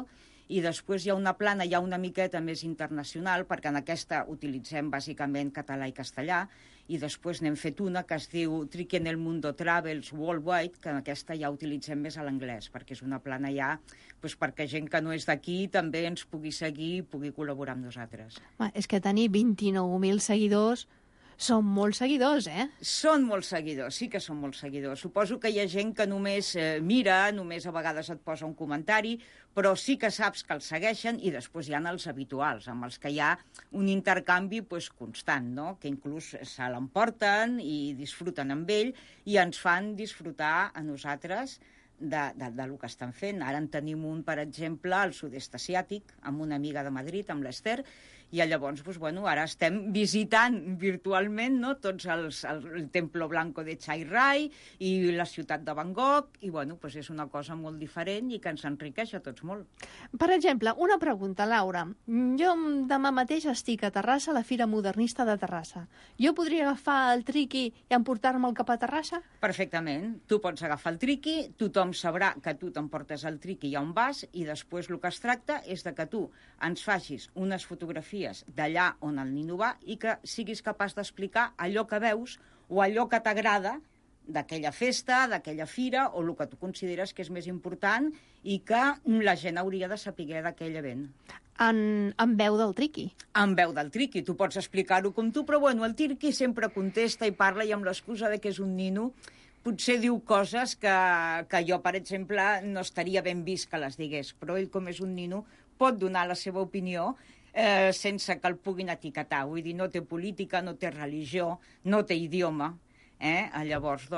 i després hi ha una plana ja una miqueta més internacional, perquè en aquesta utilitzem bàsicament català i castellà, i després n'hem fet una que es diu Triqui en el Mundo Travels Worldwide, que en aquesta ja utilitzem més a l'anglès, perquè és una plana ja doncs, perquè gent que no és d'aquí també ens pugui seguir i pugui col·laborar amb nosaltres. És que tenir 29.000 seguidors són molts seguidors, eh? Són molts seguidors, sí que són molts seguidors. Suposo que hi ha gent que només mira, només a vegades et posa un comentari, però sí que saps que els segueixen i després hi ha els habituals, amb els que hi ha un intercanvi constant, no? Que inclús se l'emporten i disfruten amb ell i ens fan disfrutar a nosaltres del que estan fent. Ara en tenim un, per exemple, al sud-est asiàtic, amb una amiga de Madrid, amb l'Ester, i llavors, ara estem visitant virtualment tots el Templo Blanco de Chiang Rai i la ciutat de Bangkok, i és una cosa molt diferent i que ens enriqueix a tots molt. Per exemple, una pregunta, Laura. Jo demà mateix estic a Terrassa, a la Fira Modernista de Terrassa. Jo podria agafar el triqui i emportar-me'l cap a Terrassa? Perfectament. Tu pots agafar el triqui, tothom sabrà que tu t'emportes el triqui ja on vas, i després el que es tracta és de que tu ens facis unes fotografies d'allà on el nino va i que siguis capaç d'explicar allò que veus o allò que t'agrada d'aquella festa, d'aquella fira, o el que tu consideres que és més important i que la gent hauria de saber d'aquell event. En veu del triqui. En veu del triqui. Tu pots explicar-ho com tu, però el triqui sempre contesta i parla, i amb l'excusa de que és un nino potser diu coses que jo, per exemple, no estaria ben vist que les digués, però ell, com és un nino, pot donar la seva opinió sense que el puguin etiquetar. Vull dir, no té política, no té religió, no té idioma. Llavors,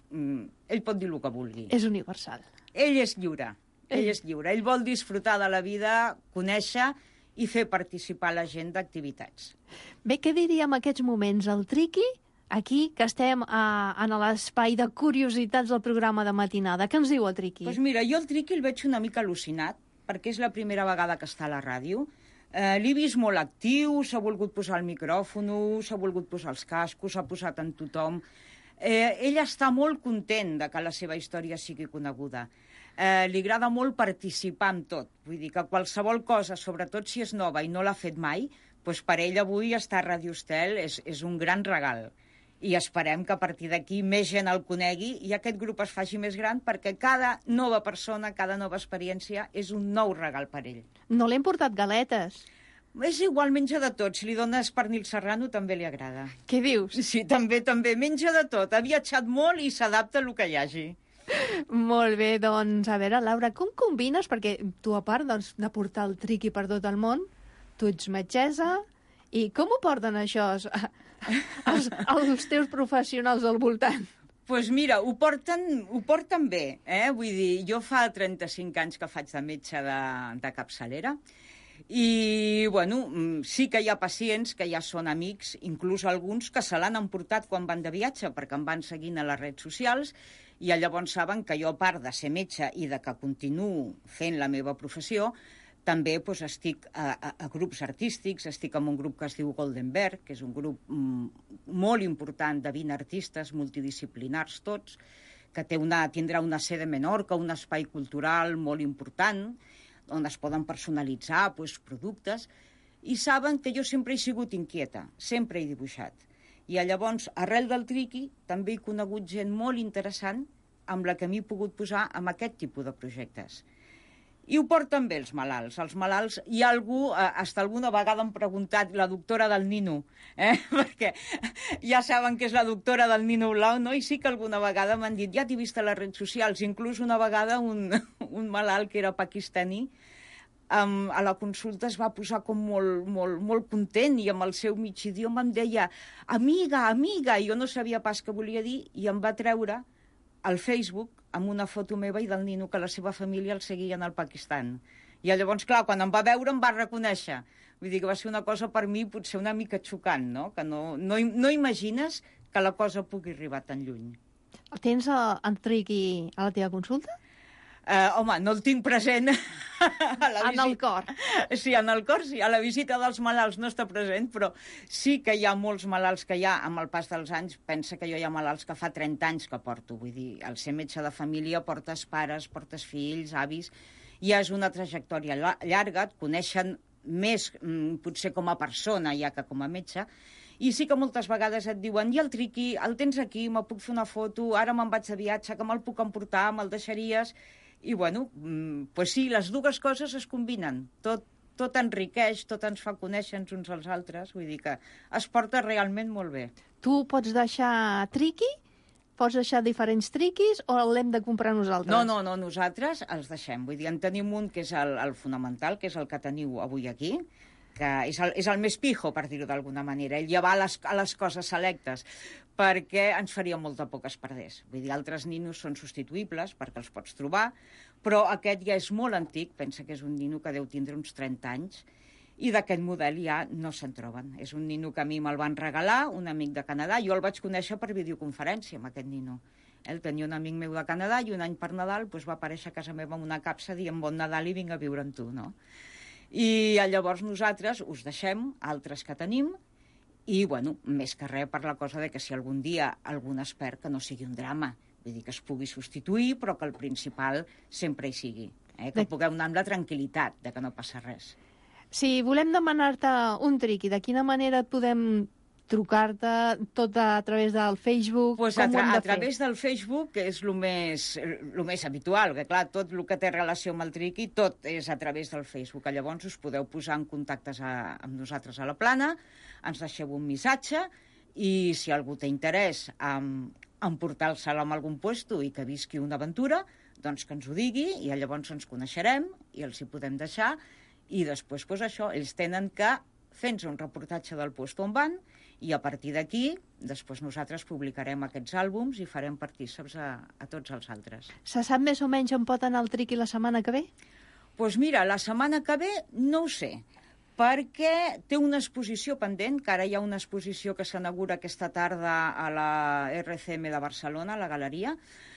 ell pot dir el que vulgui. És universal. Ell és lliure. Ell vol disfrutar de la vida, conèixer i fer participar la gent d'activitats. Bé, què diria en aquests moments el triqui, aquí, que estem en l'espai de curiositats del programa de matinada? Què ens diu el triqui? Doncs mira, jo el triqui el veig una mica al·lucinat, perquè és la primera vegada que està a la ràdio. L'he vist molt actiu, s'ha volgut posar el micròfon, s'ha volgut posar els cascos, s'ha posat en tothom. Ell està molt content de que la seva història sigui coneguda. Li agrada molt participar en tot. Vull dir que qualsevol cosa, sobretot si és nova i no l'ha fet mai, doncs per ell avui estar a Ràdio Estel és un gran regal. I esperem que a partir d'aquí més gent el conegui i aquest grup es faci més gran, perquè cada nova persona, cada nova experiència és un nou regal per ell. No li hem portat galetes. És igual, menja de tot. Si li dones pernil serrano també li agrada. Què dius? Sí, també. Menja de tot. Ha viatjat molt i s'adapta a el que hi hagi. Molt bé, doncs, a veure, Laura, com combines? Perquè tu, a part de portar el triqui per tot el món, tu ets metgessa, i com ho porten això els teus professionals al voltant? Doncs mira, ho porten bé, Vull dir, jo fa 35 anys que faig de metge de capçalera i, sí que hi ha pacients que ja són amics, inclús alguns que se l'han emportat quan van de viatge, perquè em van seguint a les redes socials i llavors saben que jo, a part de ser metge i de que continuo fent la meva professió, també estic a grups artístics, estic en un grup que es diu Goldenberg, que és un grup molt important de 20 artistes multidisciplinars tots, que tindrà una sede a Menorca, un espai cultural molt important, on es poden personalitzar productes, i saben que jo sempre he sigut inquieta, sempre he dibuixat. I llavors, arrel del triqui, també he conegut gent molt interessant amb la que m'he pogut posar amb aquest tipus de projectes. I ho porten bé els malalts. Els malalts, hi ha algú, hasta alguna vegada han preguntat la doctora del nino, perquè ja saben que és la doctora del nino blau, no? I sí que alguna vegada m'han dit, ja t'he vist a les redes socials, inclús una vegada un malalt que era pakistaní, a la consulta es va posar com molt content i amb el seu mig idioma em deia amiga, i jo no sabia pas què volia dir i em va treure al Facebook amb una foto meva i del nino que la seva família el seguien al Pakistan. I llavors, clar, quan em va veure em va reconèixer. Vull dir que va ser una cosa per mi potser una mica xocant, no? Que no imagines que la cosa pugui arribar tan lluny. Tens en triqui a la teva consulta? Home, no el tinc present. En el cor. Sí, en el cor sí. A la visita dels malalts no està present, però sí que hi ha molts malalts que hi ha, amb el pas dels anys, pensa que jo hi ha malalts que fa 30 anys que porto. Vull dir, al ser metge de família portes pares, portes fills, avis, ja és una trajectòria llarga, et coneixen més potser com a persona ja que com a metge, i sí que moltes vegades et diuen i el triqui, el tens aquí, me puc fer una foto, ara me'n vaig de viatge, que me'l puc emportar, me'l deixaries... I bueno, pues sí, les dues coses es combinen, tot enriqueix, tot ens fa conèixer uns als altres, vull dir que es porta realment molt bé. Tu pots deixar triqui? Pots deixar diferents triquis o l'hem de comprar nosaltres? No, nosaltres els deixem. Vull dir, en tenim un que és el fonamental, que és el que teniu avui aquí, que és el més pijo, per dir-ho d'alguna manera. Ell ja va a les coses selectes, perquè ens faria molta por que es perdés. Vull dir, altres ninos són substituïbles, perquè els pots trobar, però aquest ja és molt antic, pensa que és un nino que deu tindre uns 30 anys, i d'aquest model ja no se'n troben. És un nino que a mi me'l van regalar, un amic de Canadà. Jo el vaig conèixer per videoconferència, amb aquest nino. Ell tenia un amic meu de Canadà i un any per Nadal va aparèixer a casa meva amb una capsa dient bon Nadal i vinc a viure amb tu, no? I llavors nosaltres us deixem altres que tenim i, bueno, més que res per la cosa de que si algun dia algun es perd, que no sigui un drama. Vull dir que es pugui substituir, però que el principal sempre hi sigui. Que pugueu anar amb la tranquil·litat de que no passa res. Si volem demanar-te un triqui, de quina manera et podem trucar-te tot a través del Facebook? Pues a través del Facebook, que és el més habitual, que clar, tot el que té relació amb el triqui, tot és a través del Facebook. Llavors us podeu posar en contactes amb nosaltres a la Plana, ens deixeu un missatge i si algú té interès en portar-se'l a algun puesto i que visqui una aventura, doncs que ens ho digui i llavors ens coneixerem i els hi podem deixar i després, pues això, ells tenen que fer-nos un reportatge del puesto on van i a partir d'aquí, després nosaltres publicarem aquests àlbums i farem partícips a tots els altres. Se sap més o menys on pot anar el triqui la setmana que ve? Doncs mira, la setmana que ve no ho sé, perquè té una exposició pendent, que ara hi ha una exposició que s'inaugura aquesta tarda a la RCM de Barcelona, a la Galeria,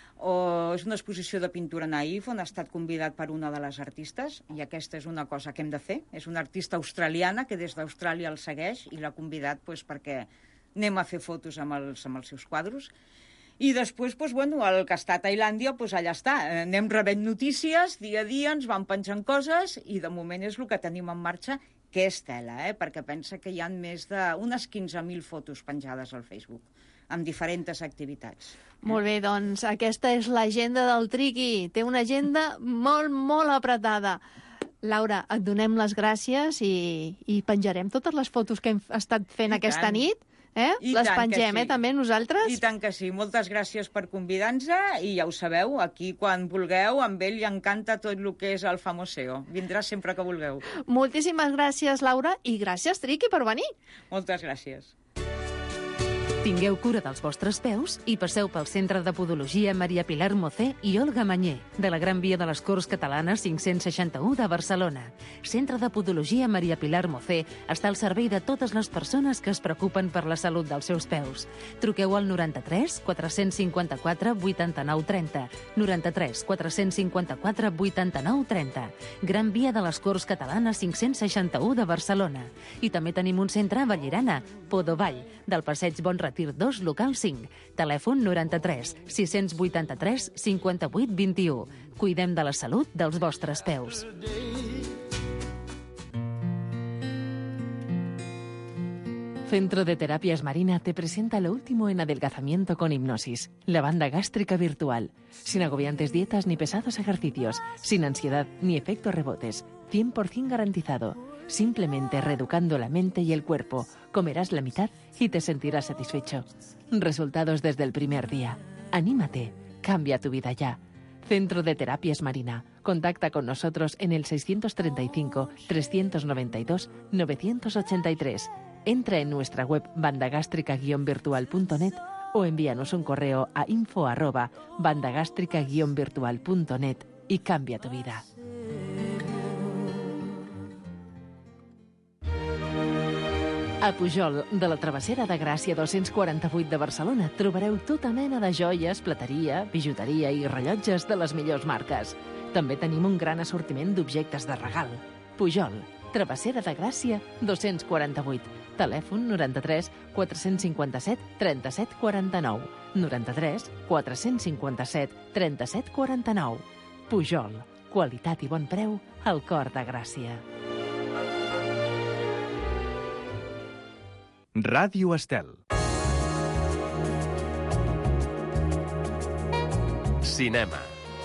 és una exposició de pintura naïf on ha estat convidat per una de les artistes i aquesta és una cosa que hem de fer. És una artista australiana que des d'Austràlia el segueix i l'ha convidat perquè anem a fer fotos amb els seus quadros. I després, el que està a Tailàndia, allà està. Anem rebent notícies, dia a dia, ens van penjant coses i de moment és el que tenim en marxa, que és tela, perquè pensa que hi ha més d'unes 15.000 fotos penjades al Facebook amb diferents activitats. Molt bé, doncs aquesta és l'agenda del triqui. Té una agenda molt, molt apretada. Laura, et donem les gràcies i penjarem totes les fotos que hem estat fent aquesta nit. Les pengem, també nosaltres? I tant que sí. Moltes gràcies per convidar-nos i ja ho sabeu, aquí quan vulgueu, amb ell li encanta tot el que és el famoseo. Vindrà sempre que vulgueu. Moltíssimes gràcies, Laura, i gràcies, Triqui, per venir. Moltes gràcies. Tingueu cura dels vostres peus i passeu pel Centre de Podologia Maria Pilar Mocé i Olga Mañé, de la Gran Via de les Corts Catalanes 561 de Barcelona. Centre de Podologia Maria Pilar Mocé està al servei de totes les persones que es preocupen per la salut dels seus peus. Truqueu al 93 454 89 30, 93 454 89 30. Gran Via de les Corts Catalanes 561 de Barcelona. I també tenim un centre a Vallirana, Podovall, del Passeig Bon Retir 2, local 5. Telèfon 93 683 58 21. Cuidem de la salut dels vostres peus. Centro de Terapias Marina te presenta lo último en adelgazamiento con hipnosis, la banda gástrica virtual, sin agobiantes dietas ni pesados ejercicios, sin ansiedad ni efectos rebotes, 100% garantizado. Simplemente reeducando la mente y el cuerpo, comerás la mitad y te sentirás satisfecho. Resultados desde el primer día. Anímate, cambia tu vida ya. Centro de Terapias Marina. Contacta con nosotros en el 635-392-983. Entra en nuestra web bandagástrica-virtual.net o envíanos un correo a info@bandagástrica-virtual.net y cambia tu vida. A Pujol, de la Travessera de Gràcia 248 de Barcelona, trobareu tota mena de joies, plateria, bijuteria i rellotges de les millors marques. També tenim un gran assortiment d'objectes de regal. Pujol, Travessera de Gràcia 248. Telèfon 93 457 37 49. 93 457 37 49. Pujol, Qualitat i bon preu al Cor de Gràcia. Ràdio Estel. Cinema.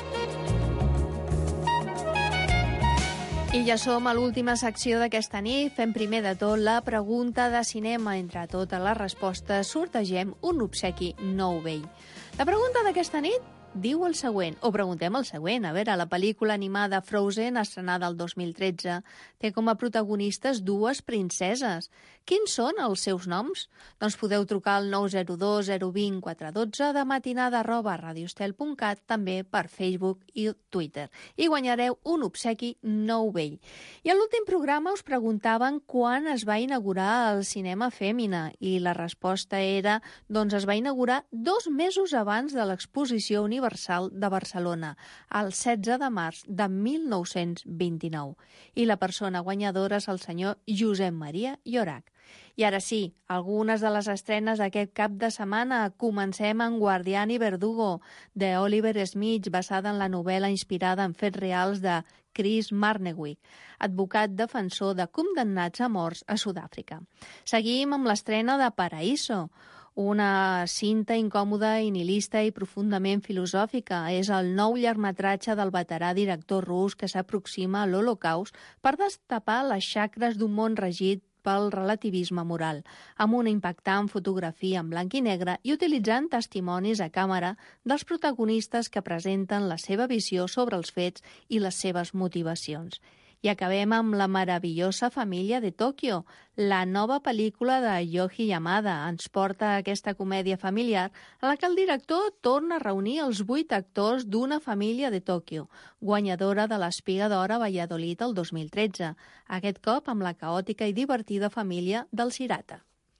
I ja som a l'última secció d'aquesta nit. Fem primer de tot la pregunta de cinema. Entre totes les respostes sortegem un obsequi nou vell. La pregunta d'aquesta nit diu el següent, o preguntem el següent. A veure, la pel·lícula animada Frozen, estrenada el 2013, té com a protagonistes dues princeses. Quins són els seus noms? Doncs podeu trucar al 902 020 412 de matinada@radioestel.cat, també per Facebook i Twitter. I guanyareu un obsequi nou vell. I a l'últim programa us preguntaven quan es va inaugurar el cinema Fèmina, i la resposta era, doncs es va inaugurar 2 mesos abans de l'Exposició Universal de Barcelona, el 16 de març de 1929. I la persona guanyadora és el senyor Josep Maria Llorach. I ara sí, algunes de les estrenes d'aquest cap de setmana. Comencem amb Guardián i Verdugo, de Oliver Smith, basada en la novel·la inspirada en fets reals de Chris Marnewick, advocat defensor de condemnats a morts a Sud-àfrica. Seguim amb l'estrena de Paraíso, una cinta incòmoda i nihilista i profundament filosòfica. És el nou llargmetratge del veterà director rus que s'aproxima a l'Holocaust per destapar les xacres d'un món regit pel relativisme moral, amb una impactant fotografia en blanc i negre i utilitzant testimonis a càmera dels protagonistes que presenten la seva visió sobre els fets i les seves motivacions. I acabem amb La meravellosa família de Tòquio, la nova pel·lícula de Yoji Yamada. Ens porta a aquesta comèdia familiar en la que el director torna a reunir els 8 actors d'Una família de Tòquio, guanyadora de l'Espiga d'Or a Valladolid el 2013, aquest cop amb la caòtica i divertida família del Cirata.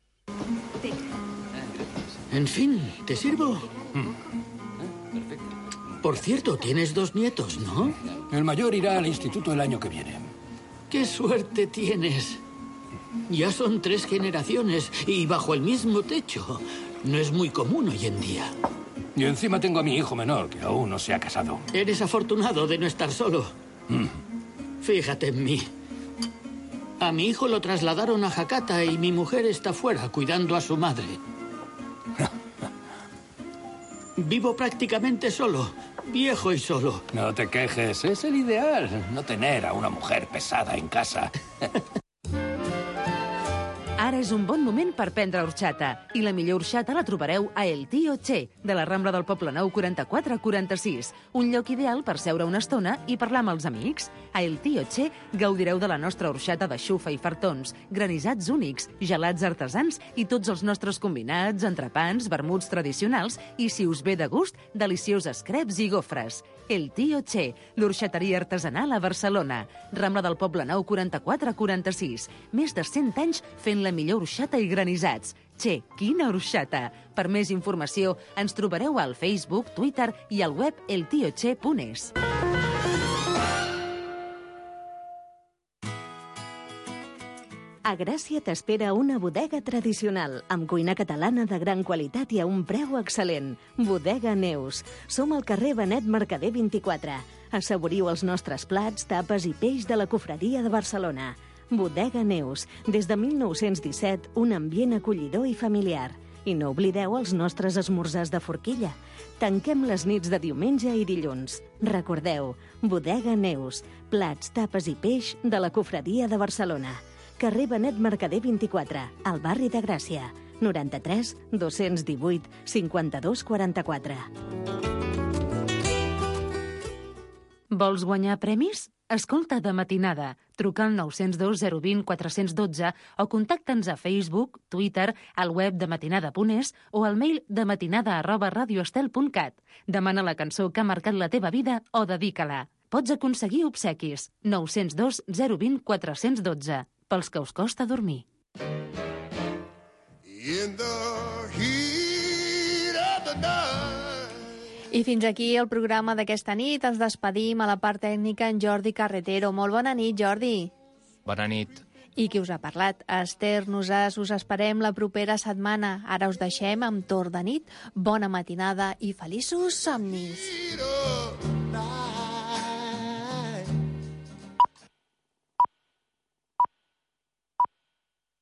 En fin, ¿te sirvo? Por cierto, tienes 2 nietos, ¿no? El mayor irá al instituto el año que viene. ¡Qué suerte tienes! Ya son 3 generaciones y bajo el mismo techo. No es muy común hoy en día. Y encima tengo a mi hijo menor, que aún no se ha casado. Eres afortunado de no estar solo. Fíjate en mí. A mi hijo lo trasladaron a Hakata y mi mujer está fuera cuidando a su madre. Vivo prácticamente solo, viejo y solo. No te quejes, es el ideal, no tener a una mujer pesada en casa. Ara és un bon moment per prendre horxata. I la millor horxata la trobareu a El Tío Che, de la Rambla del Poblenou 4446. Un lloc ideal per seure una estona i parlar amb els amics. A El Tío Che gaudireu de la nostra horxata de xufa i fartons, granissats únics, gelats artesans i tots els nostres combinats, entrepans, vermuts tradicionals i, si us ve de gust, delicioses creps i gofres. El Tío Che, l'orxateria artesanal a Barcelona. Rambla del Poblenou 4446. Més de 100 anys fent la millor orxata i granissats. Che, quina orxata! Per més informació ens trobareu al Facebook, Twitter i al web eltioche.es. A Gràcia t'espera una bodega tradicional, amb cuina catalana de gran qualitat i a un preu excel·lent. Bodega Neus. Som al carrer Benet Mercader 24. Assaboriu els nostres plats, tapes i peix de la Cofreria de Barcelona. Bodega Neus. Des de 1917, un ambient acollidor i familiar. I no oblideu els nostres esmorzars de forquilla. Tanquem les nits de diumenge i dilluns. Recordeu, Bodega Neus. Plats, tapes i peix de la Cofreria de Barcelona. Carrer Benet Mercader 24, al barri de Gràcia. 93 218 52 44. Vols guanyar premis? Escolta de matinada. Truca al 902 020 412 o contacta'ns a Facebook, Twitter, al web de matinada.es o al mail de matinada@radioestel.cat. Demana la cançó que ha marcat la teva vida o dedica-la. Pots aconseguir obsequis. 902 020 412. Pels que us costa dormir. I fins aquí el programa d'aquesta nit. Ens despedim a la part tècnica en Jordi Carretero. Molt bona nit, Jordi. Bona nit. I qui us ha parlat? Esther Nosàs. Us esperem la propera setmana. Ara us deixem amb Torn de nit. Bona matinada i feliços somnis.